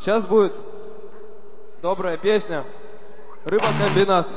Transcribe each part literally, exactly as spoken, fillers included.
Сейчас будет добрая песня «Рыбокомбинат».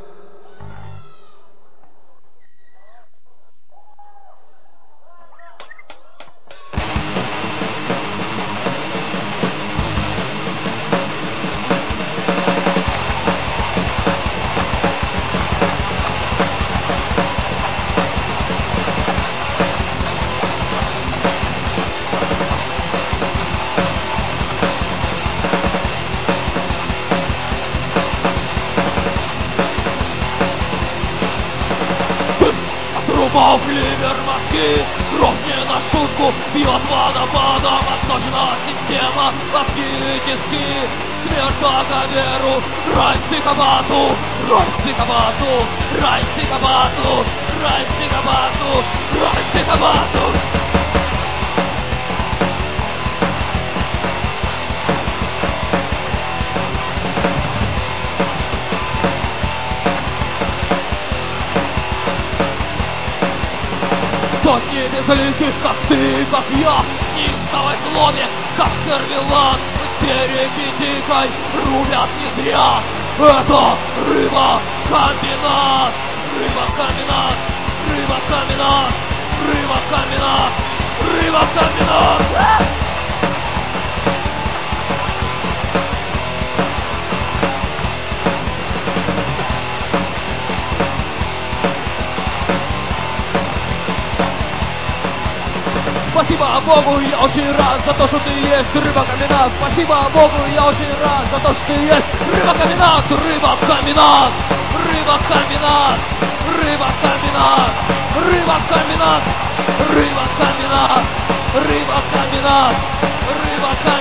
Ливер мозги, кровь не на шутку, бьет водопадом восточная система, лобки тиски, смерть благоверу, рай психопату, рай психопату, рай психопату, рай психопату, рай психопату. Сотни безликих, как ты, как я, неистовой зломе, как сервелат, перекидикой рубят не зря. Это рыбокомбинат, рыбокомбинат, рыбокомбинат, рыбокомбинат, рыбокомбинат. Спасибо Богу, я очень рад за то, что ты есть рыбокомбинат. Спасибо Богу, я очень рад за то, что ты есть рыбокомбинат, рыбокомбинат, рыбокомбинат, рыбокомбинат, рыбокомбинат, рыбокомбинат, рыбокомбинат, рыбокомбинат.